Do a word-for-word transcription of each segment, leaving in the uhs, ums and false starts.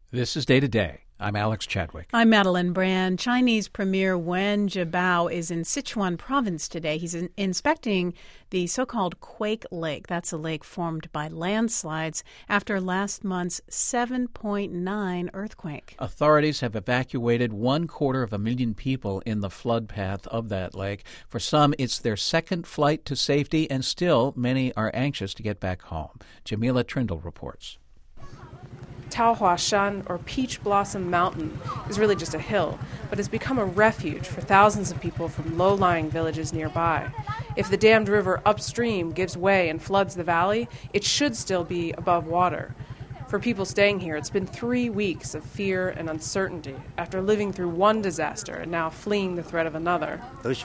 This is Day to Day. I'm Alex Chadwick. I'm Madeline Brand. Chinese Premier Wen Jiabao is in Sichuan province today. He's in- inspecting the so-called Quake Lake. That's a lake formed by landslides after last month's seven point nine earthquake. Authorities have evacuated one quarter of a million people in the flood path of that lake. For some, it's their second flight to safety, and still many are anxious to get back home. Jamila Trindle reports. Taohua Shan, or Peach Blossom Mountain, is really just a hill, but has become a refuge for thousands of people from low-lying villages nearby. If the dammed river upstream gives way and floods the valley, it should still be above water. For people staying here, it's been three weeks of fear and uncertainty after living through one disaster and now fleeing the threat of another.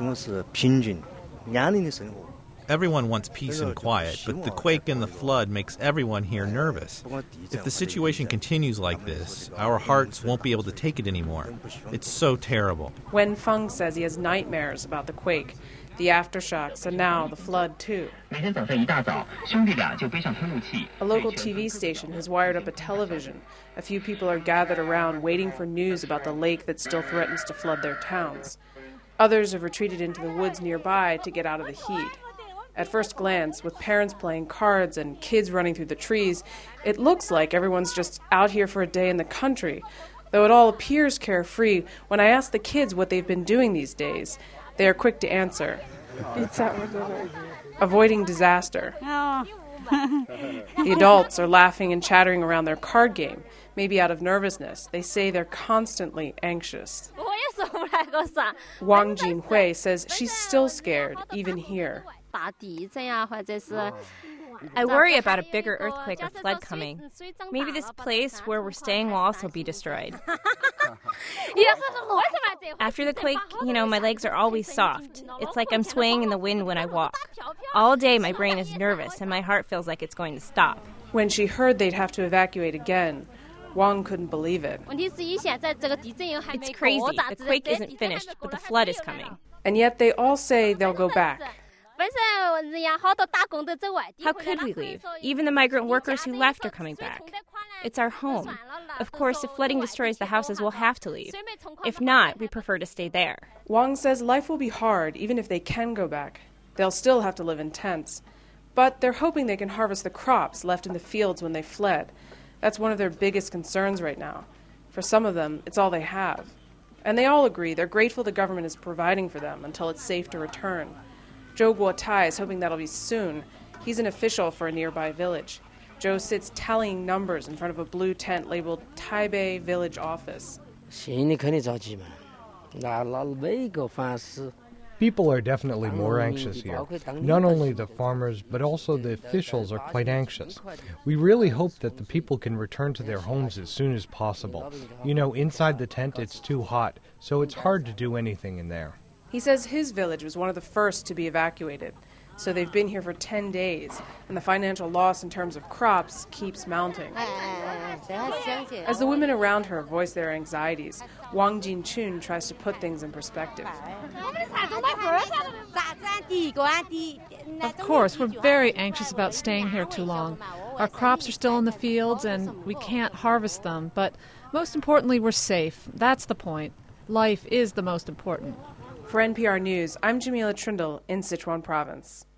Everyone wants peace and quiet, but the quake and the flood makes everyone here nervous. If the situation continues like this, our hearts won't be able to take it anymore. It's so terrible. Wen Feng says he has nightmares about the quake, the aftershocks, and now the flood too. A local T V station has wired up a television. A few people are gathered around waiting for news about the lake that still threatens to flood their towns. Others have retreated into the woods nearby to get out of the heat. At first glance, with parents playing cards and kids running through the trees, it looks like everyone's just out here for a day in the country. Though it all appears carefree, when I ask the kids what they've been doing these days, they are quick to answer. Avoiding disaster. The adults are laughing and chattering around their card game, maybe out of nervousness. They say they're constantly anxious. Wang Jinhui says she's still scared, even here. I worry about a bigger earthquake or flood coming. Maybe this place where we're staying will also be destroyed. After the quake, you know, my legs are always soft. It's like I'm swaying in the wind when I walk. All day my brain is nervous and my heart feels like it's going to stop. When she heard they'd have to evacuate again, Wang couldn't believe it. It's crazy. The quake isn't finished, but the flood is coming. And yet they all say they'll go back. How could we leave? Even the migrant workers who left are coming back. It's our home. Of course, if flooding destroys the houses, we'll have to leave. If not, we prefer to stay there. Wang says life will be hard even if they can go back. They'll still have to live in tents. But they're hoping they can harvest the crops left in the fields when they fled. That's one of their biggest concerns right now. For some of them, it's all they have. And they all agree they're grateful the government is providing for them until it's safe to return. Zhou Guotai is hoping that'll be soon. He's an official for a nearby village. Zhou sits tallying numbers in front of a blue tent labeled Taipei Village Office. People are definitely more anxious here. Not only the farmers, but also the officials are quite anxious. We really hope that the people can return to their homes as soon as possible. You know, inside the tent it's too hot, so it's hard to do anything in there. He says his village was one of the first to be evacuated, so they've been here for ten days, and the financial loss in terms of crops keeps mounting. As the women around her voice their anxieties, Wang Jinchun tries to put things in perspective. Of course, we're very anxious about staying here too long. Our crops are still in the fields, and we can't harvest them, but most importantly, we're safe. That's the point. Life is the most important. For N P R News, I'm Jamila Trindle in Sichuan Province.